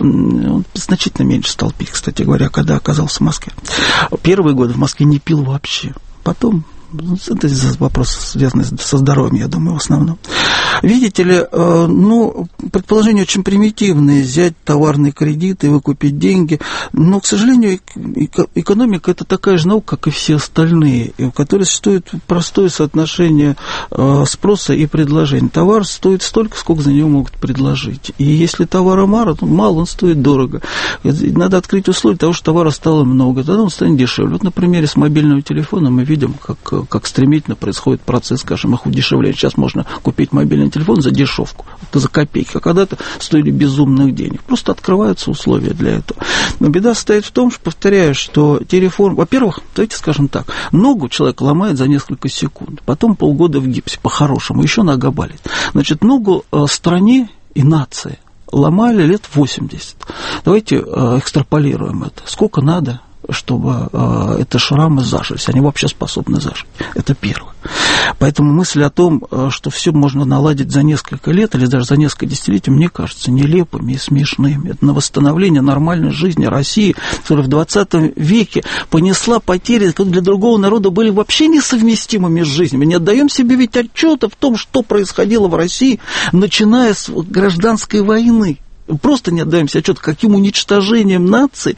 S2: он значительно меньше стал пить, кстати говоря, когда оказался в Москве. Первые годы в Москве не пил вообще. Потом... Это вопрос, связанный со здоровьем, я думаю, в основном. Видите ли, предположения очень примитивные. Взять товарный кредит и выкупить деньги. Но, к сожалению, экономика – это такая же наука, как и все остальные, в которой существует простое соотношение спроса и предложения. Товар стоит столько, сколько за него могут предложить. И если товара мало, он стоит дорого. Надо открыть условия того, что товара стало много, тогда он станет дешевле. Вот на примере с мобильного телефона мы видим, как стремительно происходит процесс, скажем, их удешевления. Сейчас можно купить мобильный телефон за дешевку, за копейки, а когда-то стоили безумных денег. Просто открываются условия для этого. Но беда состоит в том, что, повторяю, что те реформы... Во-первых, давайте скажем так, ногу человек ломает за несколько секунд, потом полгода в гипсе, по-хорошему, еще нога болит. Значит, ногу стране и нации ломали лет 80. Давайте экстраполируем это. Сколько надо, чтобы эти шрамы зажились. Они вообще способны зажить. Это первое. Поэтому мысль о том, что все можно наладить за несколько лет или даже за несколько десятилетий, мне кажется нелепыми и смешными. Это на восстановление нормальной жизни России, которая в 20 веке понесла потери, которые для другого народа были вообще несовместимыми с жизнью. Мы не отдаем себе ведь отчета в том, что происходило в России, начиная с гражданской войны. Просто не отдаем себе отчет, каким уничтожением нации,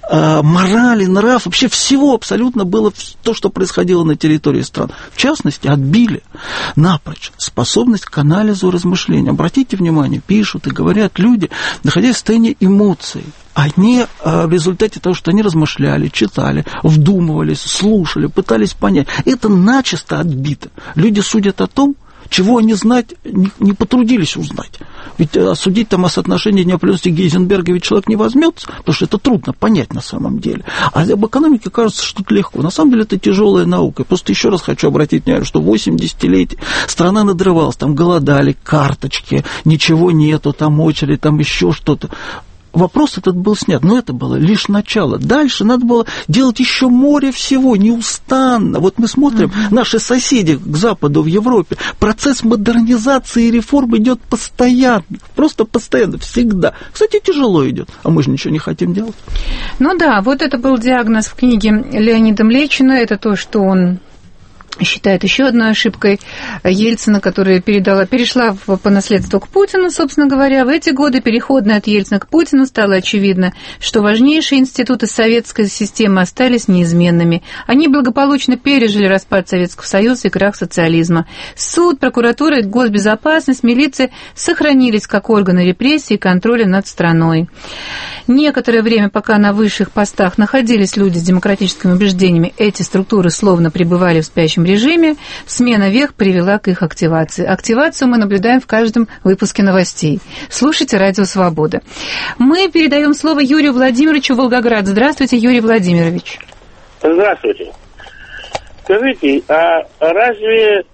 S2: морали, нрав, вообще всего абсолютно было то, что происходило на территории стран. В частности, отбили напрочь способность к анализу и размышлению. Обратите внимание, пишут и говорят люди, находясь в состоянии эмоций. Они в результате того, что они размышляли, читали, вдумывались, слушали, пытались понять. Это начисто отбито. Люди судят о том, чего они знать не потрудились узнать. Ведь осудить там о соотношении неопределенности Гейзенберга ведь человек не возьмется, потому что это трудно понять на самом деле. А об экономике кажется, что это легко. На самом деле это тяжелая наука. Я просто еще раз хочу обратить внимание, что 8 десятилетий страна надрывалась, там голодали, карточки, ничего нету, там очередь, там еще что-то. Вопрос этот был снят, но это было лишь начало. Дальше надо было делать еще море всего, неустанно. Вот мы смотрим, наши соседи к западу в Европе, процесс модернизации и реформ идет постоянно, просто постоянно, всегда. Кстати, тяжело идет, а мы же ничего не хотим делать.
S1: Ну да, вот это был диагноз в книге Леонида Млечина, это то, что он считает еще одной ошибкой Ельцина, которая перешла по наследству к Путину, собственно говоря. В эти годы переходные от Ельцина к Путину стало очевидно, что важнейшие институты советской системы остались неизменными. Они благополучно пережили распад Советского Союза и крах социализма. Суд, прокуратура, госбезопасность, милиция сохранились как органы репрессий и контроля над страной. Некоторое время, пока на высших постах находились люди с демократическими убеждениями, эти структуры словно пребывали в спящем режиме, смена вех привела к их активации. Активацию мы наблюдаем в каждом выпуске новостей. Слушайте «Радио Свобода». Мы передаем слово Юрию Владимировичу Волгоград. Здравствуйте, Юрий Владимирович.
S9: Здравствуйте. Скажите, а разве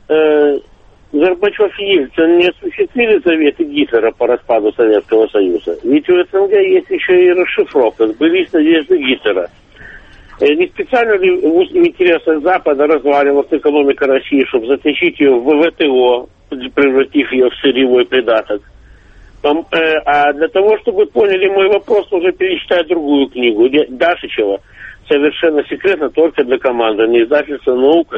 S9: Горбачев и Ельцин не осуществили заветы Гитлера по распаду Советского Союза? Ведь у СНГ есть еще и расшифровка. Сбылись надежды Гитлера. Не специально ли в интересах Запада разваливалась экономика России, чтобы затащить ее в ВТО, превратив ее в сырьевой придаток? А для того, чтобы поняли мой вопрос, нужно перечитать другую книгу Дашичева совершенно секретно только для командования. Издательство «Наука»,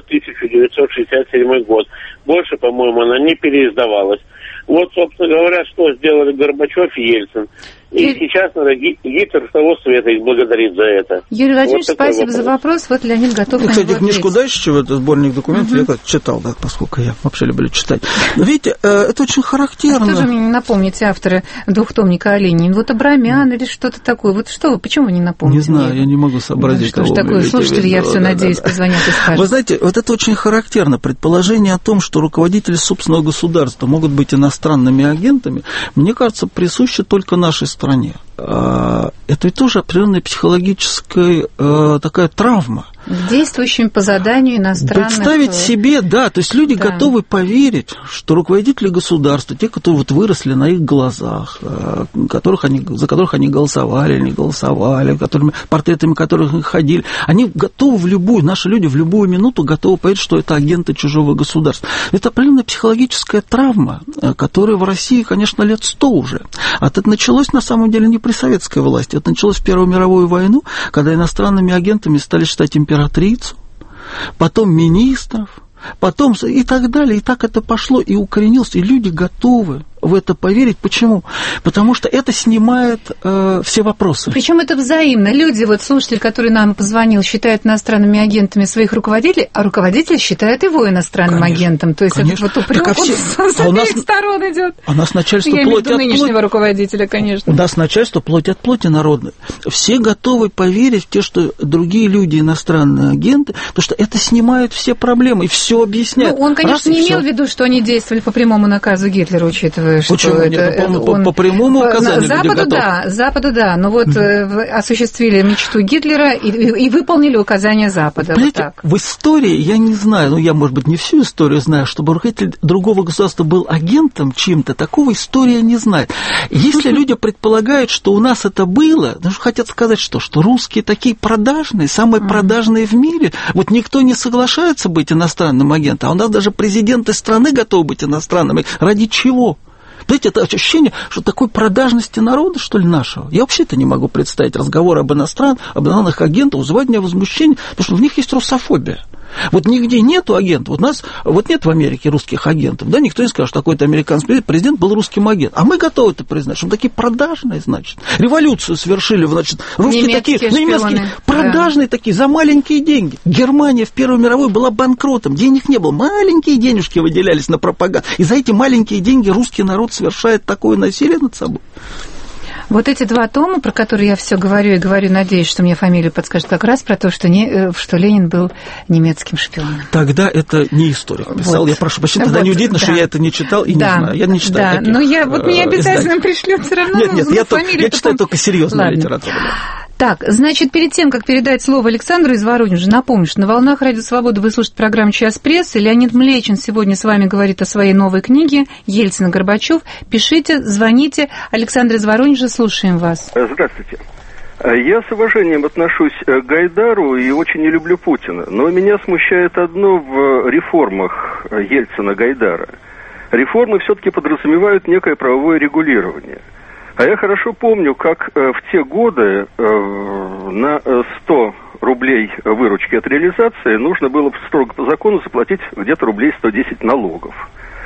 S9: 1967 год. Больше, по-моему, она не переиздавалась. Вот, собственно говоря, что сделали Горбачев и Ельцин. И сейчас Гитлер с того света их благодарит за это.
S1: Юрий Владимирович, вот спасибо за вопрос. Вот Леонид готов на него ответить.
S2: Кстати, книжку Дайщичева, это сборник документов, я читал, да, поскольку я вообще люблю читать. Но видите, это очень характерно.
S1: А что же мне не напомните авторы двухтомника о Ленине? Вот Абрамян или что-то такое. Вот что вы, почему вы не напомните?
S2: Не знаю, я не могу сообразить.
S1: Что ж такое, слушатели, я все надеюсь, позвонят и скажут.
S2: Вы знаете, вот это очень характерно. Предположение о том, что руководители собственного государства могут быть иностранными агентами, мне кажется, присуще только нашей стране. Это ведь тоже определенная психологическая такая травма.
S1: Действующими по заданию иностранных...
S2: Представить себе, да, то есть люди готовы поверить, что руководители государства, те, которые вот выросли на их глазах, за которых они голосовали или не голосовали, портретами которых они ходили, они готовы наши люди в любую минуту готовы поверить, что это агенты чужого государства. Это определенная психологическая травма, которая в России, конечно, лет 100 уже. А это началось, на самом деле, не при советской власти, это началось в Первую мировую войну, когда иностранными агентами стали считать императрицу, потом министров, потом и так далее. И так это пошло и укоренилось, и люди готовы в это поверить. Почему? Потому что это снимает все вопросы.
S1: Причем это взаимно. Люди, вот слушатель, который нам позвонил, считает иностранными агентами своих руководителей, а руководитель считает его иностранным агентом. То есть это вот упрек с обеих сторон идет.
S2: А нас начальство
S1: плоть от плоти. Нынешнего руководителя, конечно.
S2: У нас начальство плоть от плоти народное. Все готовы поверить в те, что другие люди иностранные агенты, потому что это снимает все проблемы и все объясняет.
S1: Ну, он, конечно, не имел в виду, что они действовали по прямому наказу Гитлера, учитывая, что
S2: почему?
S1: Это
S2: по прямому указанию
S1: Западу, да. Но вот осуществили мечту Гитлера и выполнили указания Запада.
S2: Понимаете,
S1: вот так.
S2: В истории, я не знаю, я, может быть, не всю историю знаю, чтобы руководитель другого государства был агентом чьим-то, такого история не знает. Если люди предполагают, что у нас это было, хотят сказать, что русские такие продажные, самые продажные в мире, вот никто не соглашается быть иностранным агентом, а у нас даже президенты страны готовы быть иностранными. Ради чего? Знаете, это ощущение, что такой продажности народа, что ли, нашего. Я вообще-то не могу представить разговор об иностранных агентах, вызывать у меня возмущение, потому что в них есть русофобия. Вот нигде нету агентов. У нас вот нет в Америке русских агентов. Да, никто не скажет, что какой-то американский президент был русским агентом. А мы готовы это признать, что мы такие продажные, значит. Революцию совершили, значит, русские
S1: немецкие
S2: такие, немецкие, продажные такие, за маленькие деньги. Германия в Первую мировую была банкротом, денег не было. Маленькие денежки выделялись на пропаганду. И за эти маленькие деньги русский народ совершает такое насилие над собой.
S1: Вот эти два тома, про которые я все говорю и говорю, надеюсь, что мне фамилию подскажут, как раз про то, что Ленин был немецким шпионом.
S2: Тогда это не историк писал. Вот. Я прошу прощения, тогда неудивительно, что я это не читал и не знаю. Я не читаю таких.
S1: Но мне обязательно пришлют все равно.
S2: Нет, я читаю только серьезную литературу.
S1: Так, значит, перед тем, как передать слово Александру из Воронежа, напомню, что на волнах Радио Свобода вы слушаете программу «Час прессы». Леонид Млечин сегодня с вами говорит о своей новой книге «Ельцин и Горбачев». Пишите, звоните. Александр из Воронежа, слушаем вас.
S8: Здравствуйте. Я с уважением отношусь к Гайдару и очень не люблю Путина. Но меня смущает одно в реформах Ельцина-Гайдара. Реформы все-таки подразумевают некое правовое регулирование. А я хорошо помню, как в те годы на 100 рублей выручки от реализации нужно было строго по закону заплатить где-то рублей 110 налогов.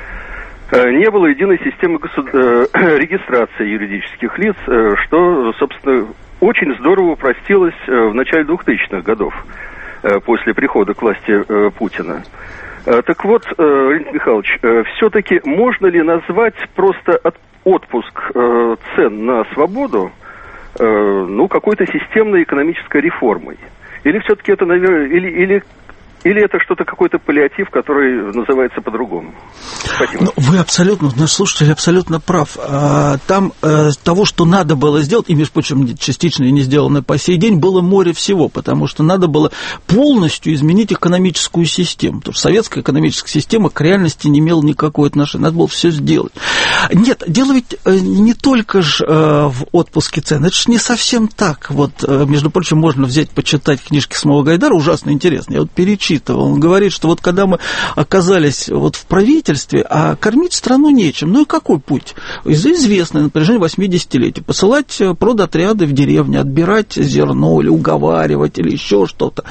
S8: Не было единой системы регистрации юридических лиц, что, собственно, очень здорово упростилось в начале 2000-х годов, после прихода к власти Путина. Так вот, Леонид Михайлович, все-таки можно ли назвать просто отпуск цен на свободу какой-то системной экономической реформой? Или все-таки это, наверное, или это что-то, какой-то паллиатив, который называется по-другому? Спасибо.
S2: Вы абсолютно, наш слушатель абсолютно прав. Там того, что надо было сделать, и, между прочим, частично и не сделано по сей день, было море всего, потому что надо было полностью изменить экономическую систему, потому что советская экономическая система к реальности не имела никакого отношения, надо было все сделать. Нет, дело ведь не только же в отпуске цен, это же не совсем так. Вот, между прочим, можно взять, почитать книжки самого Гайдара, ужасно интересно, я вот перечитал. рассчитывал. Он говорит, что вот когда мы оказались вот в правительстве, а кормить страну нечем. Ну и какой путь? Известное на протяжении 80-летий. Посылать продотряды в деревни, отбирать зерно или уговаривать, или еще что-то.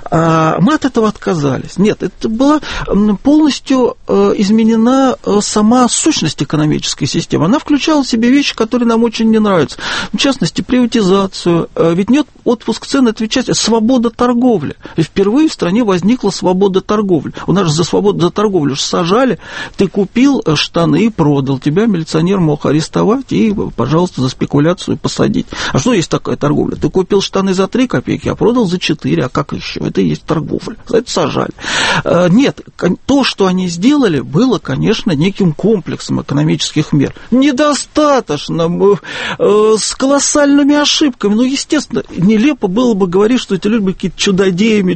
S2: Мы от этого отказались. Нет, это была полностью изменена сама сущность экономической системы. Она включала в себя вещи, которые нам очень не нравятся. В частности, приватизацию. Ведь нет отпуск цен, это ведь свобода торговли. И впервые в стране возникла свобода торговли. У нас же за свободу за торговлю сажали. Ты купил штаны и продал. Тебя милиционер мог арестовать и, пожалуйста, за спекуляцию посадить. А что есть такая торговля? Ты купил штаны за 3 копейки, а продал за 4. А как еще? Это и есть торговля. За это сажали. Нет, то, что они сделали, было, конечно, неким комплексом экономических мер. Недостаточно, с колоссальными ошибками. Ну, естественно, нелепо было бы говорить, что эти люди были какие-то чудодеями,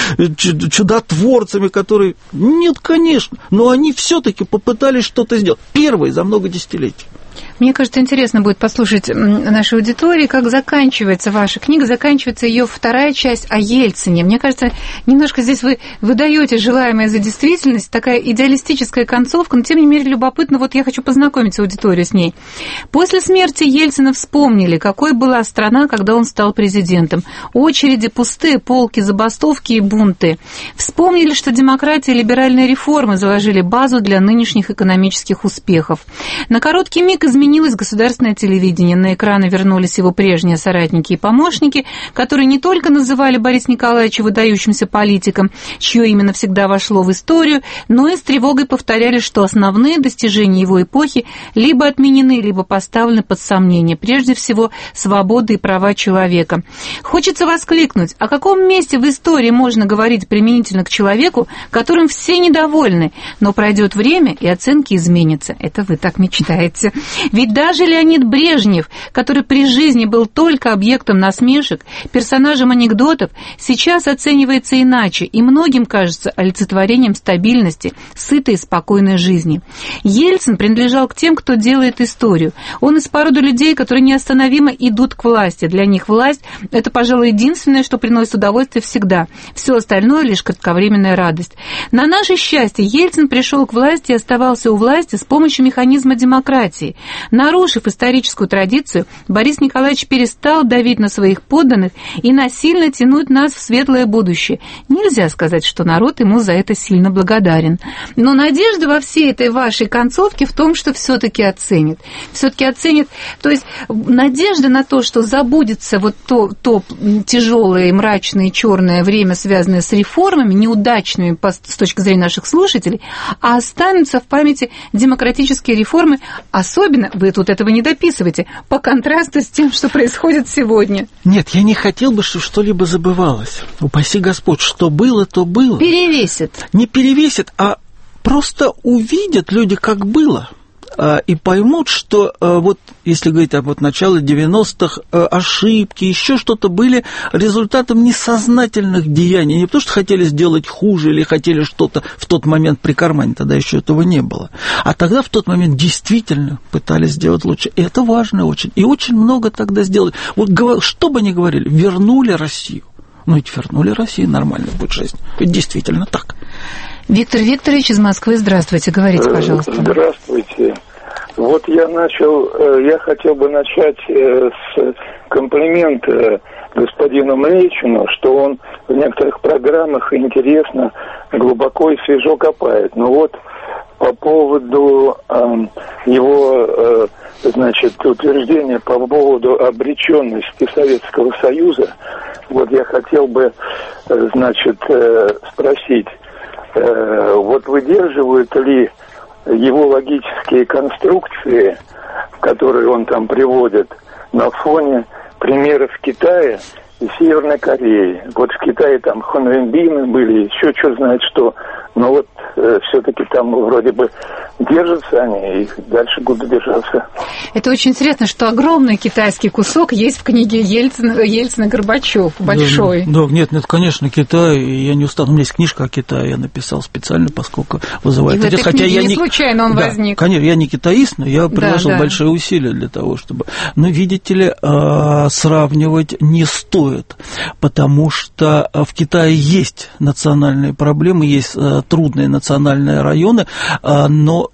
S2: чудотворцами, которые... Нет, конечно, но они все-таки попытались что-то сделать. Первые за много десятилетий.
S1: Мне кажется, интересно будет послушать нашей аудитории, как заканчивается ваша книга, заканчивается ее вторая часть о Ельцине. Мне кажется, немножко здесь вы выдаете желаемое за действительность, такая идеалистическая концовка, но тем не менее любопытно, вот я хочу познакомить аудиторию с ней. После смерти Ельцина вспомнили, какой была страна, когда он стал президентом. Очереди, пустые полки, забастовки и бунты. Вспомнили, что демократия и либеральные реформы заложили базу для нынешних экономических успехов. На короткий миг изменилось государственное телевидение. На экраны вернулись его прежние соратники и помощники, которые не только называли Бориса Николаевича выдающимся политиком, чье имя навсегда вошло в историю, но и с тревогой повторяли, что основные достижения его эпохи либо отменены, либо поставлены под сомнение. Прежде всего, свободы и права человека. Хочется воскликнуть, о каком месте в истории можно говорить применительно к человеку, которым все недовольны, но пройдет время, и оценки изменятся. Это вы так мечтаете. Ведь даже Леонид Брежнев, который при жизни был только объектом насмешек, персонажем анекдотов, сейчас оценивается иначе и многим кажется олицетворением стабильности, сытой и спокойной жизни. Ельцин принадлежал к тем, кто делает историю. Он из породы людей, которые неостановимо идут к власти. Для них власть – это, пожалуй, единственное, что приносит удовольствие всегда. Все остальное – лишь кратковременная радость. На наше счастье, Ельцин пришел к власти и оставался у власти с помощью механизма демократии. Нарушив историческую традицию, Борис Николаевич перестал давить на своих подданных и насильно тянуть нас в светлое будущее. Нельзя сказать, что народ ему за это сильно благодарен. Но надежда во всей этой вашей концовке в том, что все-таки оценит. Все-таки оценит, то есть надежда на то, что забудется вот то тяжелое, мрачное, черное время, связанное с реформами, неудачными с точки зрения наших слушателей, а останутся в памяти демократические реформы, особенно, вы тут этого не дописываете, по контрасту с тем, что происходит сегодня.
S2: Нет, я не хотел бы, чтобы что-либо забывалось. Упаси Господь, что было, то было.
S1: Перевесит.
S2: Не перевесит, а просто увидят люди, как было. И поймут, что вот, если говорить об начале 90-х, ошибки, еще что-то были результатом несознательных деяний. Не потому, что хотели сделать хуже или хотели что-то в тот момент прикарманить, тогда еще этого не было. А тогда в тот момент действительно пытались сделать лучше. И это важно очень. И очень много тогда сделали. Вот что бы ни говорили, вернули Россию. Ну ведь вернули Россию, нормально будет жизнь. Ведь действительно так.
S1: Виктор Викторович из Москвы, здравствуйте, говорите, пожалуйста.
S10: Здравствуйте. Вот я хотел бы начать с комплимента господину Млечину, что он в некоторых программах интересно, глубоко и свежо копает. Но вот по поводу его, утверждения по поводу обреченности Советского Союза, вот я хотел бы, спросить, вот выдерживают ли его логические конструкции, которые он там приводит, на фоне примеров Китая и Северной Кореи. Вот в Китае там хунвейбины были, еще что знает что, но вот все-таки там вроде бы держатся они и дальше будут держаться.
S1: Это очень интересно, что огромный китайский кусок есть в книге Ельцина-Горбачев, большой.
S2: Да, нет, конечно, Китай, я не устану. У меня есть книжка о Китае, я написал специально, поскольку вызывает
S1: интерес. И в этой книге не случайно он возник.
S2: Конечно, я не китаист, но я приложил большие усилия для того, чтобы... Но, видите ли, сравнивать не стоит, потому что в Китае есть национальные проблемы, есть трудные национальные районы, но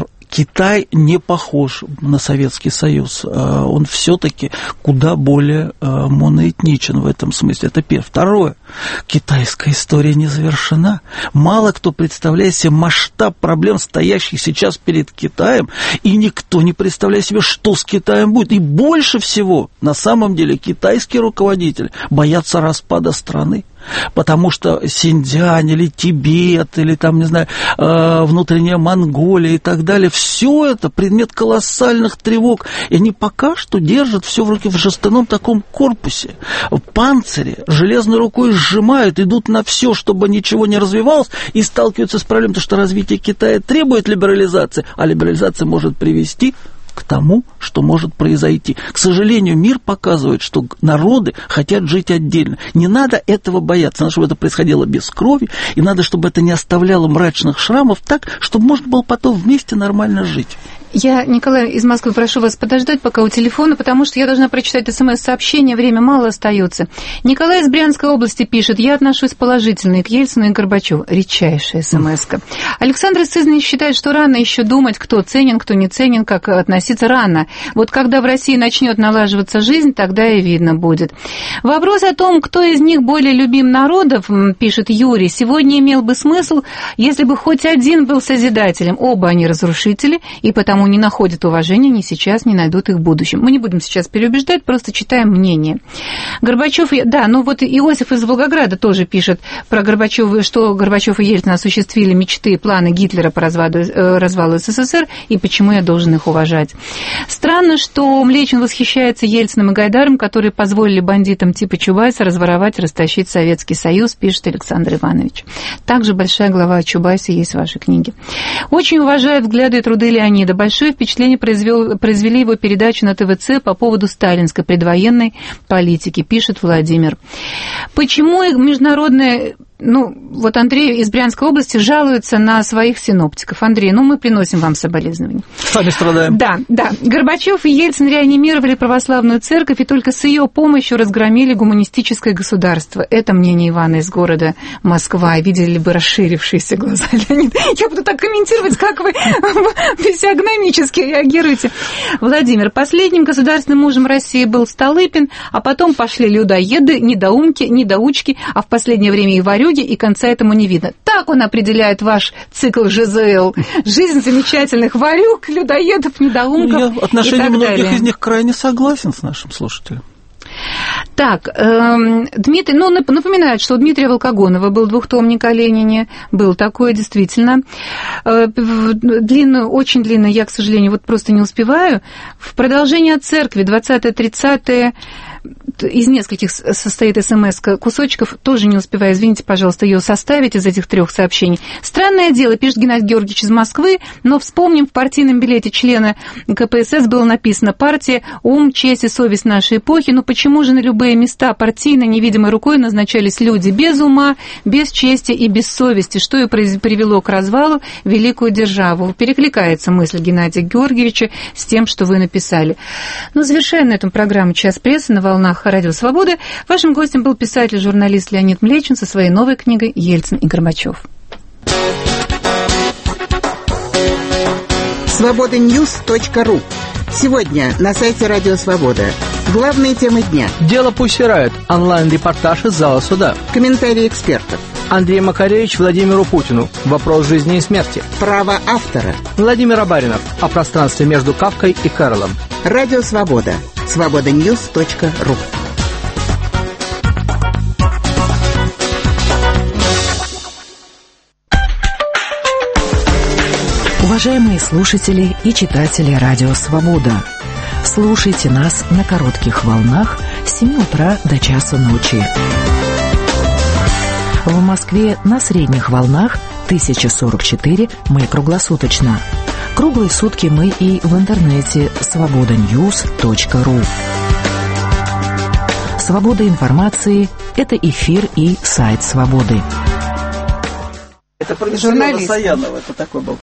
S2: Китай не похож на Советский Союз. Он все-таки куда более моноэтничен в этом смысле. Это первое. Второе. Китайская история не завершена. Мало кто представляет себе масштаб проблем, стоящих сейчас перед Китаем, и никто не представляет себе, что с Китаем будет. И больше всего, на самом деле, китайские руководители боятся распада страны. Потому что Синьцзянь или Тибет, или там, не знаю, внутренняя Монголия и так далее, все это предмет колоссальных тревог. И они пока что держат все в руке в жестяном таком корпусе, в панцире, железной рукой сжимают, идут на все, чтобы ничего не развивалось, и сталкиваются с проблемой, потому что развитие Китая требует либерализации, а либерализация может привести к тому, что может произойти. К сожалению, мир показывает, что народы хотят жить отдельно. Не надо этого бояться. Надо, чтобы это происходило без крови, и надо, чтобы это не оставляло мрачных шрамов так, чтобы можно было потом вместе нормально жить.
S1: Я, Николай, из Москвы прошу вас подождать пока у телефона, потому что я должна прочитать СМС-сообщение, время мало остается. Николай из Брянской области пишет: я отношусь положительно к Ельцину и Горбачеву. Редчайшая СМС-ка. Александр из Сызрани считает, что рано еще думать, кто ценен, кто не ценен, как относиться рано. Вот когда в России начнет налаживаться жизнь, тогда и видно будет. Вопрос о том, кто из них более любим народов, пишет Юрий, сегодня имел бы смысл, если бы хоть один был созидателем. Оба они разрушители, и потому не находят уважения ни сейчас, ни найдут их в будущем. Мы не будем сейчас переубеждать, просто читаем мнение. Горбачев, да, ну вот Иосиф из Волгограда тоже пишет про Горбачева, что Горбачев и Ельцин осуществили мечты и планы Гитлера по развалу СССР, и почему я должен их уважать. Странно, что Млечин восхищается Ельциным и Гайдаром, которые позволили бандитам типа Чубайса разворовать, растащить Советский Союз, пишет Александр Иванович. Также большая глава о Чубайсе есть в вашей книге. Очень уважаю взгляды и труды Леонида. Большое впечатление произвели его передачу на ТВЦ по поводу сталинской предвоенной политики, пишет Владимир. Почему международная... Ну, вот Андрей из Брянской области жалуется на своих синоптиков. Андрей, мы приносим вам соболезнования.
S2: Сами страдаем.
S1: Да. Горбачев и Ельцин реанимировали православную церковь, и только с ее помощью разгромили гуманистическое государство. Это мнение Ивана из города Москва. Видели бы расширившиеся глаза Леонида. Я буду так комментировать, как вы физиогномически реагируете. Владимир, последним государственным мужем России был Столыпин, а потом пошли людоеды, недоучки, а в последнее время и варюги, и конца этому не видно. Так он определяет ваш цикл ЖЗЛ. Жизнь замечательных варюг, людоедов, недоумков.
S2: Я в отношении многих из них крайне согласен с нашим слушателем.
S1: Так, Дмитрий, напоминает, что у Дмитрия Волкогонова был двухтомник о Ленине, был такое, действительно. Очень длинно, я, к сожалению, вот просто не успеваю. В продолжении от церкви, 20-30-е, из нескольких состоит СМС кусочков, тоже не успеваю, извините, пожалуйста, ее составить из этих 3 сообщений. Странное дело, пишет Геннадий Георгиевич из Москвы, но вспомним, в партийном билете члена КПСС было написано: партия, ум, честь и совесть нашей эпохи. Но почему же на любые места партийно невидимой рукой назначались люди без ума, без чести и без совести, что и привело к развалу великую державу? Перекликается мысль Геннадия Георгиевича с тем, что вы написали. Завершая на этом программу «Час прессы» на волнах Радио Свобода, вашим гостем был писатель-журналист Леонид Млечин со своей новой книгой «Ельцин и Горбачев».
S4: Свобода-Ньюс.ру. Сегодня на сайте Радио Свобода. Главные темы дня.
S11: Дело Пусси Райот. Онлайн-репортаж из зала суда.
S4: Комментарии экспертов.
S11: Андрей Макаревич Владимиру Путину. Вопрос жизни и смерти.
S4: Право автора.
S11: Владимир Абаринов. О пространстве между Кафкой и Кэрроллом.
S4: Радио Свобода. Свобода-Ньюс.ру.
S12: Уважаемые слушатели и читатели Радио Свобода, слушайте нас на коротких волнах с 7 утра до часу ночи. В Москве на средних волнах 1044 мы круглосуточно, Круглые сутки мы и в интернете svobodanews.ru. Свобода информации – это эфир и сайт «Свободы».
S2: Это продюсер Саянова, это такой был